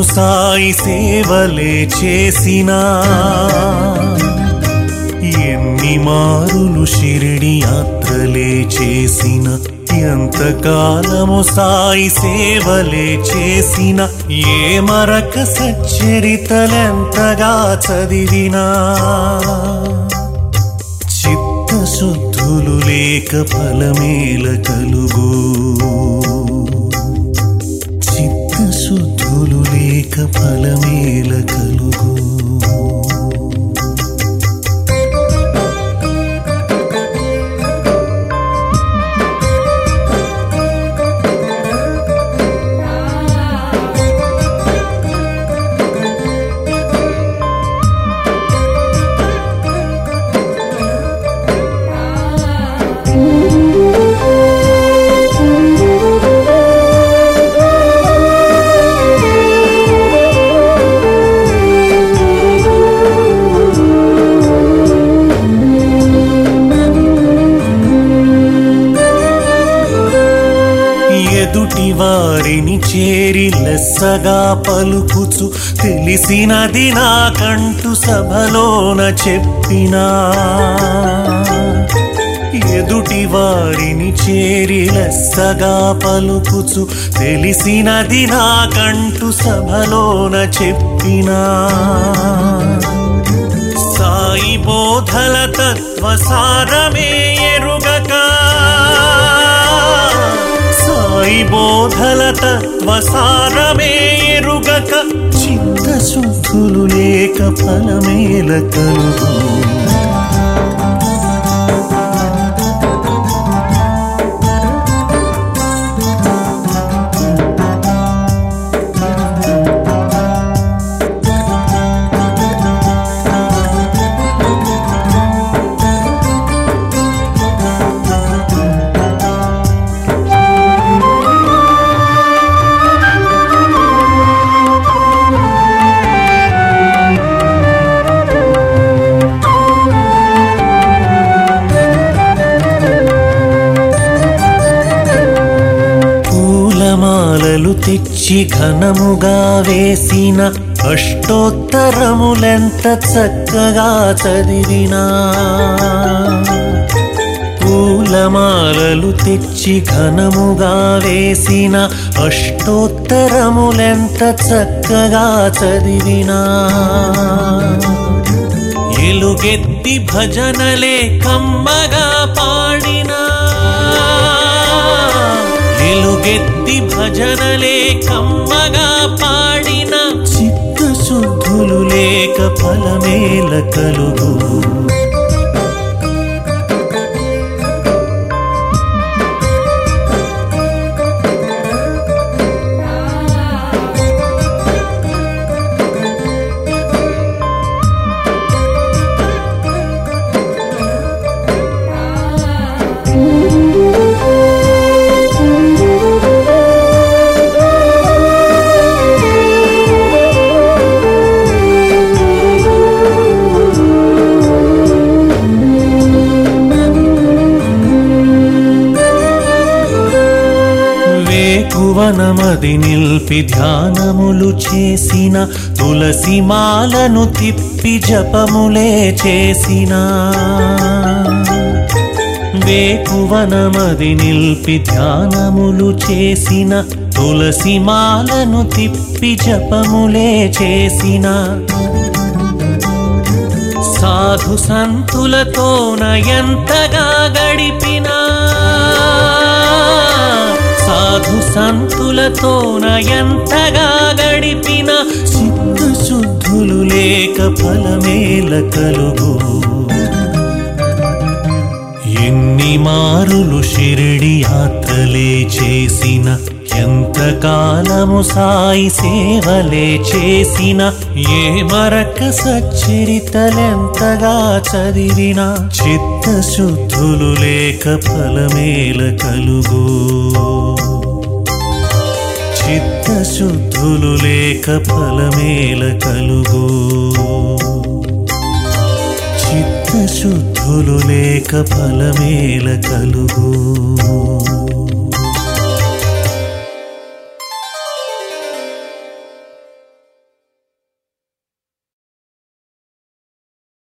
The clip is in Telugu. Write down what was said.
సాయి సేవలే చేసినా, ఎన్ని మారులు షిరిడి యాత్రలే చేసిన, ఎంతకాలము సాయి సేవలే చేసిన, ఏ మరక సచ్చరితలెంతగా చదివినా, చిత్తశుద్ధులు లేక ఫలమేల కలుగు, చిత్తశుద్ధులు లేక ఫలమేల కలుగు. ఎదుటి వారిని చేరి లెస్సగా పలుకుచు, తెలిసినది నాకంటూ సభలోన చెప్పినా, ఎదుటి వారిని చేరి లెస్సగా పలుకుచు, తెలిసినది నాకంటూ సభలోన చెప్పినా, సాయి బోధల తత్వసారమే ఎరుగక, సాయి బోధల తత్వసారమే ఎరుగక, చిత్తశుద్ధులు లేక ఫలమేల కలుగు. మాలలు తెచ్చి ఘనముగా వేసిన, అష్టోత్తరములెంత చక్కగా చదివినా, పూలమాలలు తెచ్చి ఘనముగా వేసిన, అష్టోత్తరములెంత చక్కగా చదివినా, ఎలుగెత్తి భజనలే కమ్మగా పాడినా, ఎలుగెత్తి భజనలే కమ్మగా పాడిన, చిత్తశుద్ధులు లేక ఫలమేల కలుగు. వేకువనమది నిల్పి ధ్యానములు చేసిన, తులసి మాలను తిప్పి జపములే చేసిన, వేకువనమది నిల్పి ధ్యానములు చేసిన, తులసి మాలను తిప్పి జపములే చేసిన, సాధు సంతులతోన ఎంతగా గడిపినా, సాధు సంతులతోన ఎంతగా గడిపిన, చిత్తశుద్ధులు లేక ఫలమేల కలుగు. ఎన్ని మారులు షిరిడి యాత్రలే చేసిన, ఎంతకాలము సాయి సేవలే చేసిన, ఏ మరక సచ్చరితలెంతగా చదివిన, చిత్తశుద్ధులు లేక ఫలమేల కలుగు. చిత్తశుద్ధులు లేక ఫలమేల కలుగు. చిత్తశుద్ధులు లేక ఫలమేల కలుగు.